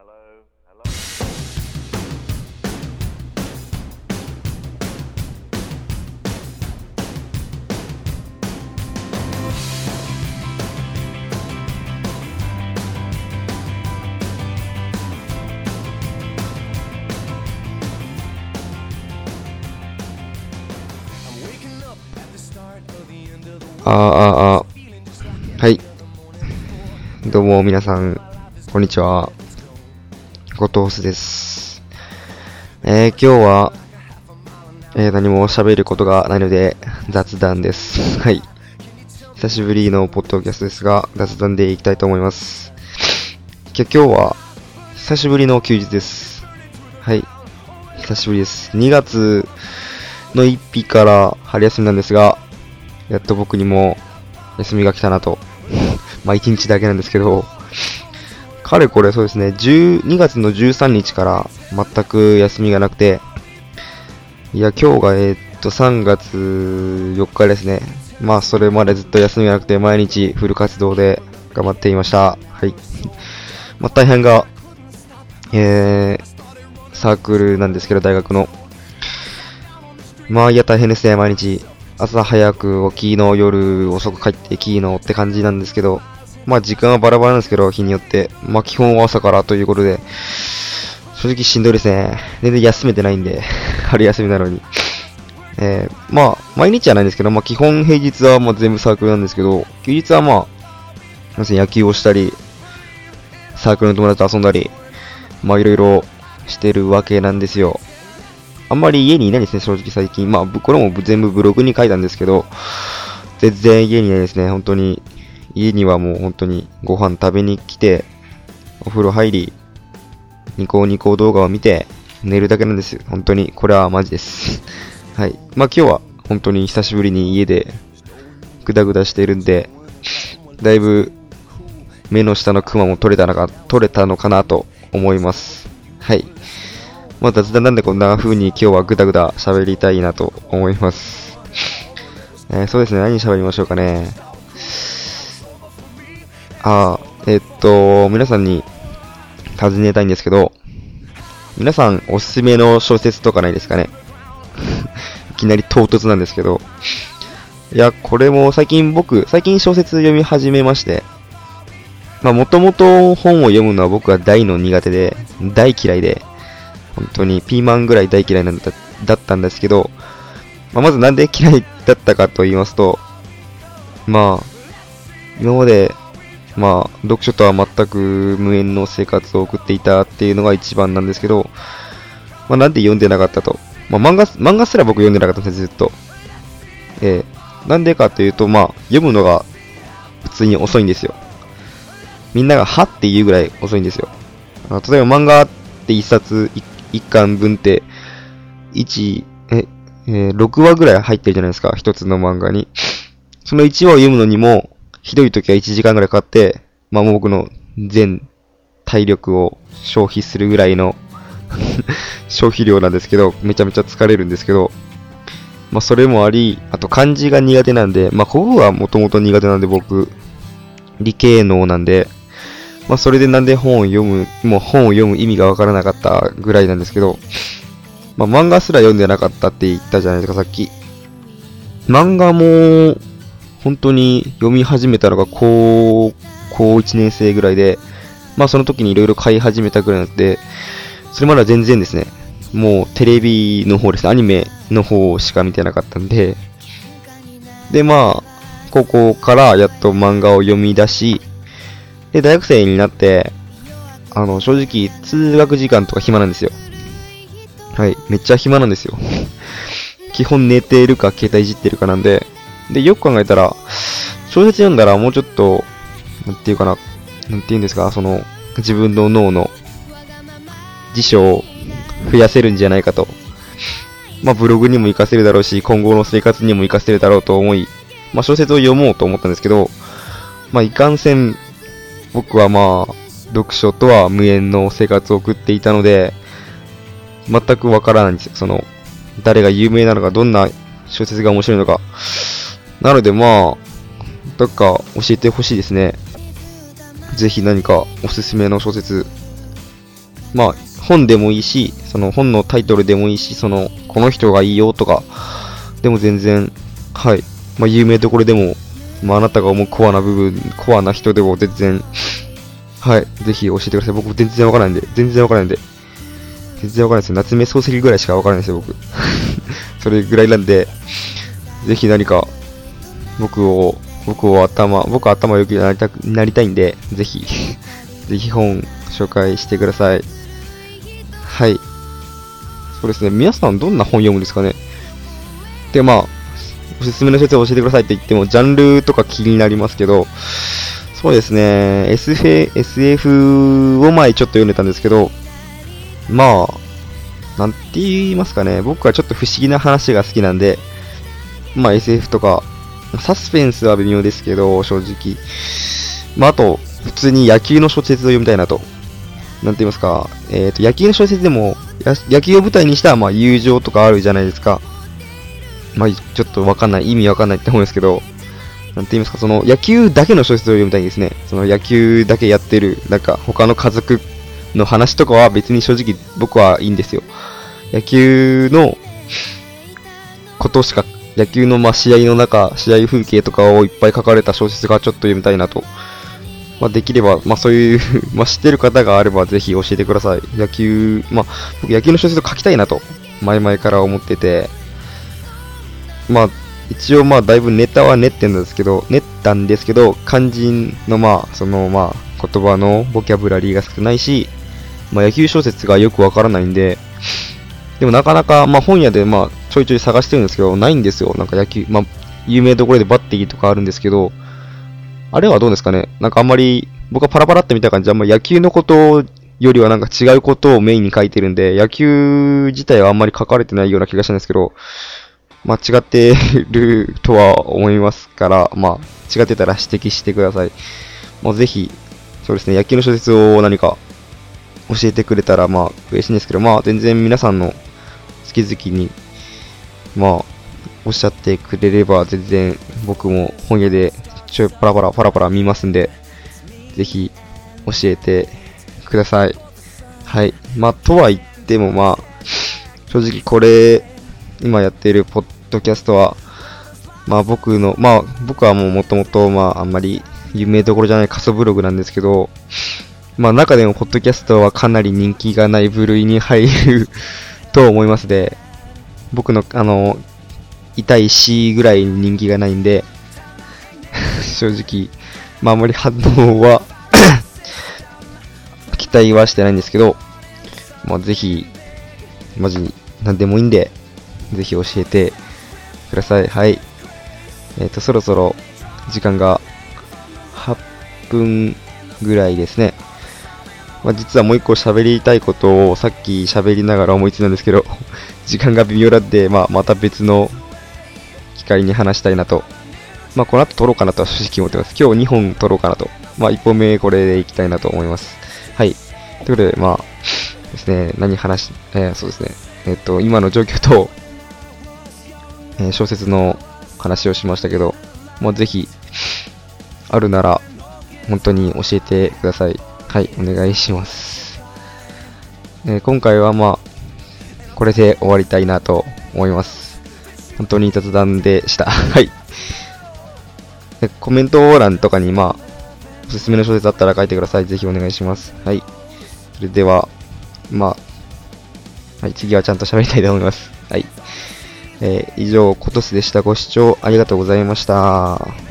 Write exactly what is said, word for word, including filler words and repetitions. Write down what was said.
あーあーあーはい。どうも皆さん、こんにちは。ゴトウスです。えー、今日は、えー、何も喋ることがないので、雑談です。はい。久しぶりのポッドキャストですが、雑談でいきたいと思います。今日は、久しぶりの休日です。はい。久しぶりです。にがつのついたちから春休みなんですが、やっと僕にも休みが来たなと。まあいちにちだけなんですけど、かれこれそうですね、にがつのじゅうさんにちから全く休みがなくて、いや今日がえー、っとさんがつよっかですね。まあそれまでずっと休みがなくて毎日フル活動で頑張っていました。はい。まあ大変が、えー、サークルなんですけど大学の。まあいや大変ですね、毎日。朝早く起きの、夜遅く帰ってきのって感じなんですけど、まあ時間はバラバラなんですけど、日によって。まあ基本は朝からということで、正直しんどいですね。全然休めてないんで、春休みなのに。えー、まあ毎日はないんですけど、まあ基本平日はまあ全部サークルなんですけど、休日はまあ、まず野球をしたり、サークルの友達と遊んだり、まあいろいろしてるわけなんですよ。あんまり家にいないですね、正直最近。まあ、これも全部ブログに書いたんですけど、全然家にいないですね、本当に。家にはもう本当にご飯食べに来て、お風呂入り、ニコニコ動画を見て、寝るだけなんですよ。本当に、これはマジです。はい。まあ今日は本当に久しぶりに家でグダグダしているんで、だいぶ目の下のクマも取れたのか、取れたのかなと思います。はい。まあ雑談なんでこんな風に今日はぐだぐだ喋りたいなと思います。えー、そうですね、何喋りましょうかね。あー、えー、っと、皆さんに尋ねたいんですけど、皆さんおすすめの小説とかないですかね。いきなり唐突なんですけど。いや、これも最近僕、最近小説読み始めまして、まあもともと本を読むのは僕は大の苦手で、大嫌いで、本当にピーマンぐらい大嫌いなんだだったんですけど、まあ、まずなんで嫌いだったかと言いますと、まあ、今まで、まあ、読書とは全く無縁の生活を送っていたっていうのが一番なんですけど、まあ、なんで読んでなかったと。まあ、漫画、漫画すら僕読んでなかったんです、ずっと。えー、なんでかというと、まあ、読むのが普通に遅いんですよ。みんながはっていうぐらい遅いんですよ。あ、例えば漫画って一冊、一巻分って、いち、え、えー、ろくわぐらい入ってるじゃないですか、一つの漫画に。そのいちわを読むのにも、ひどい時はいちじかんぐらいかかって、まあもう僕の全体力を消費するぐらいの消費量なんですけど、めちゃめちゃ疲れるんですけど、まあそれもあり、あと漢字が苦手なんで、まあ国語はもともと苦手なんで僕、理系能なんで、まあそれでなんで本を読む、もう本を読む意味がわからなかったぐらいなんですけど、まあ漫画すら読んでなかったって言ったじゃないですか、さっき。漫画も、本当に読み始めたのが高、高いちねん生ぐらいで、まあその時にいろいろ買い始めたぐらいなので、それまでは全然ですね、もうテレビの方ですね、アニメの方しか見てなかったんで、でまあ、高校からやっと漫画を読み出し、で、大学生になって、あの、正直、通学時間とか暇なんですよ。はい、めっちゃ暇なんですよ。基本寝てるか携帯いじってるかなんで、で、よく考えたら、小説読んだらもうちょっと、なんていうかな、なんていうんですか、その、自分の脳の辞書を増やせるんじゃないかと。まあ、ブログにも活かせるだろうし、今後の生活にも活かせるだろうと思い、まあ、小説を読もうと思ったんですけど、まあ、いかんせん、僕はまあ、読書とは無縁の生活を送っていたので、全くわからないんですよ。その、誰が有名なのか、どんな小説が面白いのか。なのでまあ、どっか教えてほしいですね。ぜひ何かおすすめの小説まあ、本でもいいし、その本のタイトルでもいいし、その、この人がいいよとか、でも全然、はい。まあ、有名どころでも、まあ、あなたが思うコアな部分、コアな人でも全然、はい。ぜひ教えてください。僕全然わからないんで、全然わからないんで。全然わからないですよ。夏目漱石ぐらいしかわからないですよ、僕。それぐらいなんで、ぜひ何か、僕を、僕を頭、僕は頭良くなりたく、なりたいんで、ぜひ、ぜひ本紹介してください。はい。そうですね。皆さんどんな本読むんですかね。で、まあ、おすすめの小説を教えてくださいって言っても、ジャンルとか気になりますけど、そうですね。エスエフ、エスエフ を前ちょっと読んでたんですけど、まあ、なんて言いますかね。僕はちょっと不思議な話が好きなんで、まあ エスエフ とか、サスペンスは微妙ですけど、正直。まああと、普通に野球の小説を読みたいなと。なんて言いますか。えっと、野球の小説でも、野球を舞台にしたまあ友情とかあるじゃないですか。まあちょっとわかんない、意味わかんないって思うんですけど、なんて言いますか、その野球だけの小説を読みたいんですね。その野球だけやってる、なんか他の家族の話とかは別に正直僕はいいんですよ。野球のことしか、野球のまあ試合の中、試合風景とかをいっぱい書かれた小説がちょっと読みたいなと。まあできれば、まあそういうまあ知ってる方があればぜひ教えてください。野球、まあ僕野球の小説を書きたいなと、前々から思ってて、まあ一応まあだいぶネタは練ってんですけど、練ったんですけど、漢字のまあそのまあ言葉のボキャブラリーが少ないし、まあ野球小説がよくわからないんで、でもなかなかまあ本屋でまあちょいちょい探してるんですけど、ないんですよ。なんか野球、まあ有名どころでバッテリーとかあるんですけど、あれはどうですかね。なんかあんまり、僕はパラパラって見た感じ、あんまり野球のことよりはなんか違うことをメインに書いてるんで、野球自体はあんまり書かれてないような気がしたんですけど、まあ違ってるとは思いますから、まあ違ってたら指摘してください。まあぜひ、そうですね、野球の小説を何か教えてくれたらまあ嬉しいんですけど、まあ全然皆さんの好き好きに、まあおっしゃってくれれば全然僕も本屋でちょいパラパラパラパラ見ますんで、ぜひ教えてください。はい。まあとは言ってもまあ、正直これ、今やっているポッドキャストは、まあ僕の、まあ僕はもうもともとまああんまり有名どころじゃない過疎ブログなんですけど、まあ中でもポッドキャストはかなり人気がない部類に入ると思いますで、僕のあの、痛い C ぐらい人気がないんで、正直、まああまり反応は期待はしてないんですけど、まあぜひ、マジなんでもいいんで、ぜひ教えてください。はい。えっと、そろそろ時間がはっぷんぐらいですね。まあ実はもう一個喋りたいことをさっき喋りながら思いついたんですけど、時間が微妙なんで、まあまた別の機会に話したいなと。まあこの後撮ろうかなとは正直思ってます。今日にほん撮ろうかなと。まあいっぽんめこれでいきたいなと思います。はい。ということで、まあですね、何話し、えー、そうですね。えっと、今の状況と、えー、小説の話をしましたけど、まあぜひ、あるなら、本当に教えてください。はい、お願いします。えー、今回はまあ、これで終わりたいなと思います。本当に雑談でした。はい。コメント欄とかにまあ、おすすめの小説あったら書いてください。ぜひお願いします。はい。それでは、まあ、はい、次はちゃんと喋りたいと思います。はい。えー、以上、コトスでした。ご視聴ありがとうございました。